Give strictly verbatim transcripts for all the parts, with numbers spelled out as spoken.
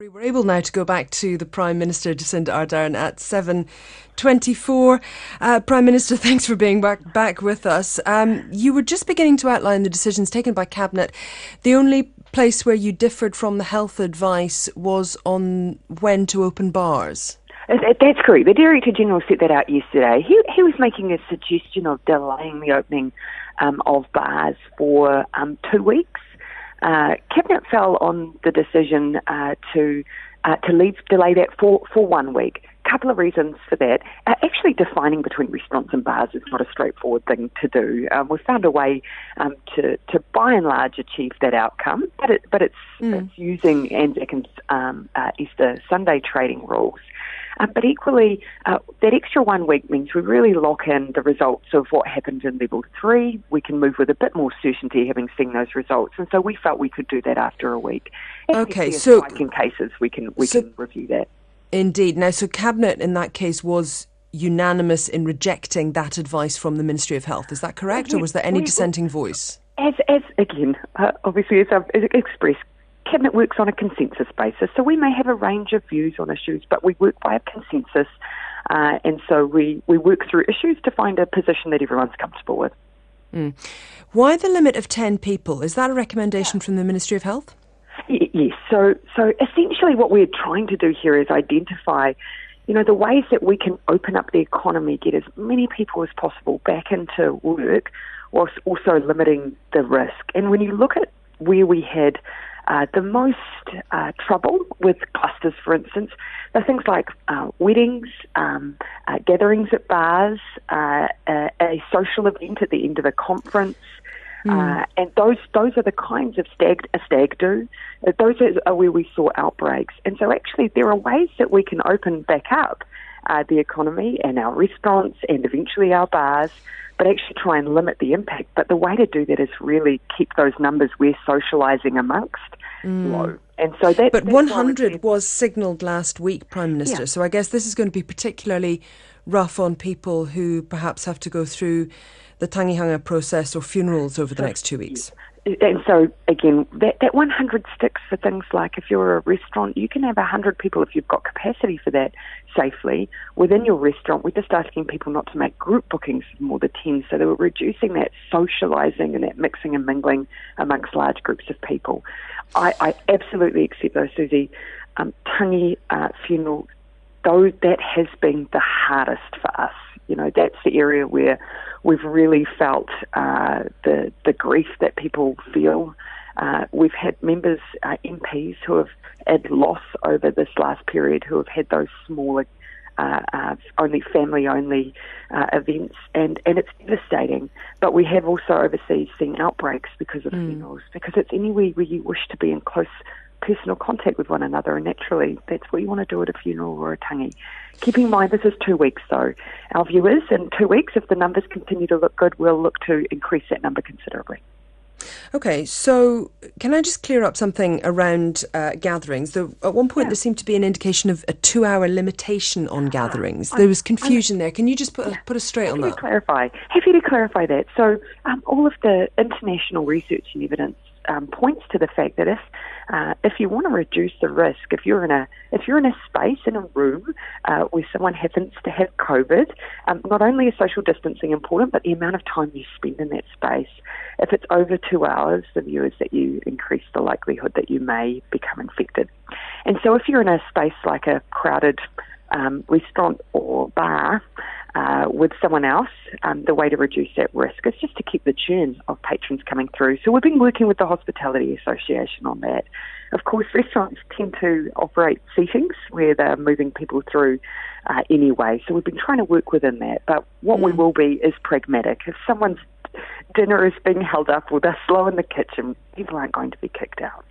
We're able now to go back to the Prime Minister, Jacinda Ardern, at seven twenty-four. Uh, Prime Minister, thanks for being back, back with us. Um, you were just beginning to outline the decisions taken by Cabinet. The only place where you differed from the health advice was on when to open bars. That's correct. The Director General set that out yesterday. He, he was making a suggestion of delaying the opening um, of bars for um, two weeks. Uh, Cabinet fell on the decision uh, to uh, to leave delay that for, for one week. Couple of reasons for that. Uh, actually, defining between restaurants and bars is not a straightforward thing to do. Um, we've found a way um, to, to, by and large, achieve that outcome, but it, but it's, mm. it's using Anzac and um, uh, Easter Sunday trading rules. Uh, but equally, uh, that extra one week means we really lock in the results of what happened in level three. We can move with a bit more certainty having seen those results. And so we felt we could do that after a week. And okay, if so... in cases, we can, we so, can review that. Indeed. Now, so Cabinet in that case was unanimous in rejecting that advice from the Ministry of Health. Is that correct? Well, or was there any we, dissenting voice? As, as again, uh, obviously, as I've expressed, Cabinet works on a consensus basis, so we may have a range of views on issues, but we work by a consensus, uh, and so we, we work through issues to find a position that everyone's comfortable with. Mm. Why the limit of ten people? Is that a recommendation yeah. from the Ministry of Health? Y- yes, so so essentially what we're trying to do here is identify, you know, the ways that we can open up the economy, get as many people as possible back into work, whilst also limiting the risk. And when you look at where we had Uh, the most uh, trouble with clusters, for instance, are things like uh, weddings, um, uh, gatherings at bars, uh, a, a social event at the end of a conference, mm. uh, and those those are the kinds of stag a stag do. Uh, those are where we saw outbreaks, and so actually there are ways that we can open back up uh, the economy and our restaurants and eventually our bars, but actually try and limit the impact. But the way to do that is really keep those numbers we're socialising amongst mm. low. And so that, but one hundred was signalled last week, Prime Minister, yeah. so I guess this is going to be particularly rough on people who perhaps have to go through the tangihanga process or funerals over the so, next two weeks. And so, again, that, that one hundred sticks for things like if you're a restaurant, you can have one hundred people if you've got capacity for that safely within your restaurant. We're just asking people not to make group bookings of more than ten, so that we're reducing that socialising and that mixing and mingling amongst large groups of people. I, I absolutely accept those, Susie. Um, tangi uh, funeral, though, that has been the hardest for us. You know, that's the area where we've really felt uh, the the grief that people feel. Uh, we've had members, uh, M Ps, who have had loss over this last period, who have had those smaller, uh, uh, only family-only uh, events, and, and it's devastating. But we have also overseas seen outbreaks because of mm. funerals, because it's anywhere where you wish to be in close personal contact with one another, and naturally that's what you want to do at a funeral or a tangi. Keeping in mind this is two weeks, so our view is in two weeks, if the numbers continue to look good, we'll look to increase that number considerably. Okay, so can I just clear up something around uh, gatherings? There, at one point yeah. there seemed to be an indication of a two-hour limitation on gatherings. There was confusion I'm, there. Can you just put, yeah, put us straight on that? Clarify. Happy to clarify that. So um, all of the international research and evidence um, points to the fact that if uh, if you want to reduce the risk, if you're in a if you're in a space in a room uh, where someone happens to have COVID, um, not only is social distancing important, but the amount of time you spend in that space. If it's over two hours, the view is that you increase the likelihood that you may become infected. And so if you're in a space like a crowded um, restaurant or bar uh, with someone else, um, the way to reduce that risk is just to keep the churn of patrons coming through. So we've been working with the Hospitality Association on that. Of course, restaurants tend to operate seatings where they're moving people through uh, anyway. So we've been trying to work within that. But what mm. we will be is pragmatic. If someone's dinner is being held up or they're slow in the kitchen, people aren't going to be kicked out.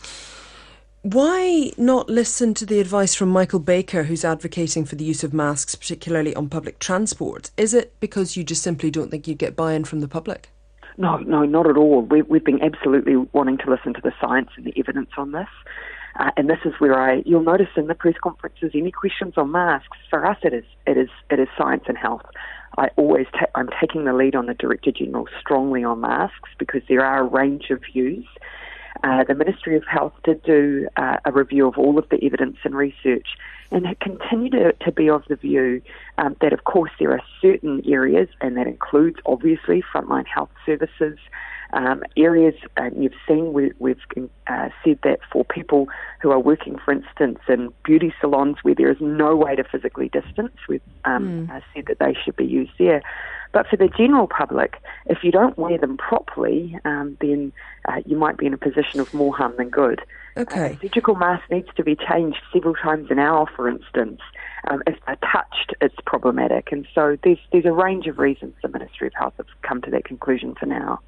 Why not listen to the advice from Michael Baker, who's advocating for the use of masks, particularly on public transport? Is it because you just simply don't think you'd get buy-in from the public? No, no, not at all. We, we've been absolutely wanting to listen to the science and the evidence on this. Uh, and this is where I, you'll notice in the press conferences, any questions on masks, for us it is, it is, it is science and health. I always, ta- I'm taking the lead on the Director General strongly on masks because there are a range of views. Uh, the Ministry of Health did do uh, a review of all of the evidence and research, and it continued to, to be of the view um, that, of course, there are certain areas, and that includes, obviously, frontline health services, um, areas, and you've seen we, we've uh, said that for people who are working, for instance, in beauty salons where there is no way to physically distance, we've um, mm. uh, said that they should be used there. But for the general public, if you don't wear them properly, um, then uh, you might be in a position of more harm than good. Okay. Uh, surgical mask needs to be changed several times an hour, for instance. Um, if they're touched, it's problematic. And so there's, there's a range of reasons the Ministry of Health have come to that conclusion for now.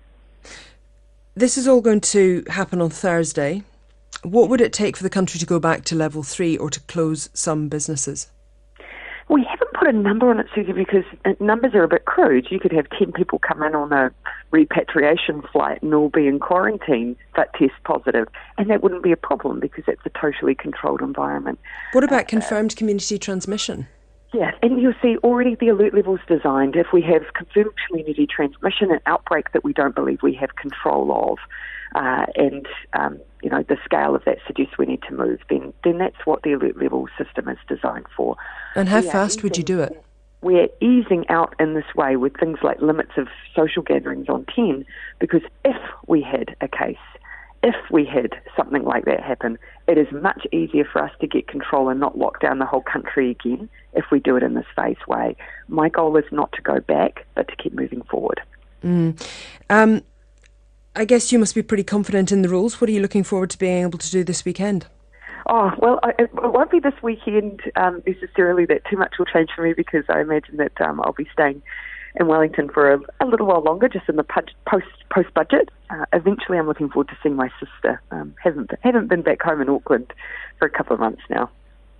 This is all going to happen on Thursday. What would it take for the country to go back to level three or to close some businesses? We haven't put a number on it, Susie, because numbers are a bit crude. You could have ten people come in on a repatriation flight and all be in quarantine but test positive, and that wouldn't be a problem because it's a totally controlled environment. What about uh, confirmed community transmission? Yeah, and you'll see already the alert levels designed. If we have confirmed community transmission, an outbreak that we don't believe we have control of, uh, and um, you know the scale of that suggests we need to move, then then that's what the alert level system is designed for. And how we fast would you do it? We're easing out in this way with things like limits of social gatherings on ten, because if we had a case, if we had something like that happen, it is much easier for us to get control and not lock down the whole country again if we do it in this phased way. My goal is not to go back, but to keep moving forward. Mm. Um, I guess you must be pretty confident in the rules. What are you looking forward to being able to do this weekend? Oh, well, I, it won't be this weekend um, necessarily that too much will change for me, because I imagine that um, I'll be staying in Wellington for a, a little while longer, just in the post post budget. Uh, eventually, I'm looking forward to seeing my sister. Um, haven't haven't been back home in Auckland for a couple of months now.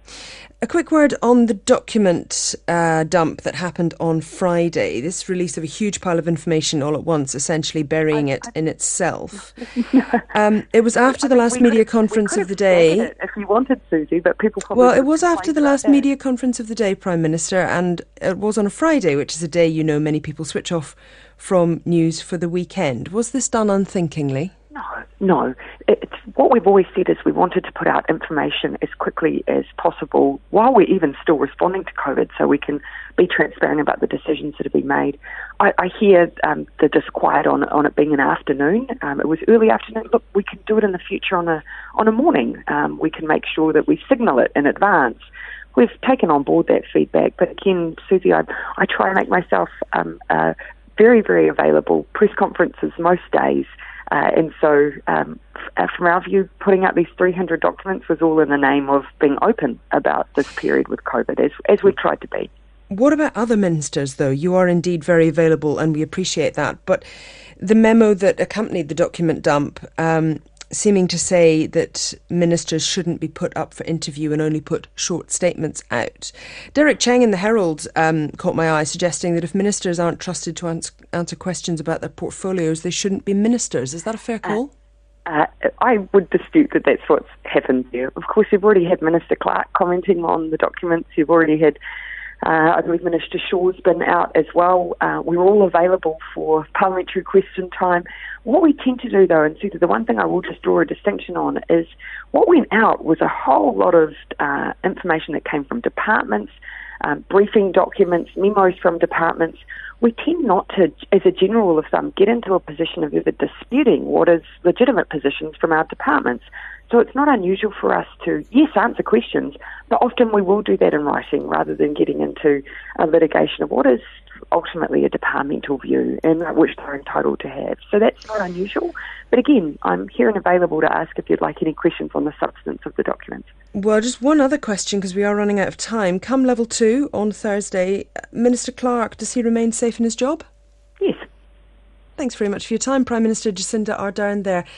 A quick word on the document uh, dump that happened on Friday. This release of a huge pile of information all at once, essentially burying I, it I, in itself. No. Um, it was after I the last media conference of the day. It if you wanted, Susie, but people probably. Well, it was after the last media conference of the day, Prime Minister, and it was on a Friday, which is a day you know many people switch off from news for the weekend. Was this done unthinkingly? No, no. It's what we've always said is we wanted to put out information as quickly as possible while we're even still responding to COVID, so we can be transparent about the decisions that have been made. I, I hear um, the disquiet on on it being an afternoon. Um, it was early afternoon. Look, we can do it in the future on a on a morning. Um, we can make sure that we signal it in advance. We've taken on board that feedback, but again, Susie, I, I try and make myself um, uh, very, very available. Press conferences most days. Uh, and so, um, f- from our view, putting out these three hundred documents was all in the name of being open about this period with COVID, as, as we've tried to be. What about other ministers, though? You are indeed very available, and we appreciate that. But the memo that accompanied the document dump, um, seeming to say that ministers shouldn't be put up for interview and only put short statements out. Derek Cheng in the Herald um, caught my eye, suggesting that if ministers aren't trusted to ans- answer questions about their portfolios, they shouldn't be ministers. Is that a fair call? Uh, uh, I would dispute that that's what's happened there. Of course, you've already had Minister Clark commenting on the documents. You've already had Uh, I believe Minister Shaw's been out as well. Uh, we're all available for parliamentary question time. What we tend to do, though, and Susie, the one thing I will just draw a distinction on is what went out was a whole lot of uh, information that came from departments, um, briefing documents, memos from departments. We tend not to, as a general rule of thumb, get into a position of ever disputing what is legitimate positions from our departments. So it's not unusual for us to, yes, answer questions, but often we will do that in writing rather than getting into a litigation of what is ultimately a departmental view and which they're entitled to have. So that's not unusual. But again, I'm here and available to ask if you'd like any questions on the substance of the documents. Well, just one other question, because we are running out of time. Come level two on Thursday, Minister Clark, does he remain safe in his job? Yes. Thanks very much for your time, Prime Minister Jacinda Ardern there.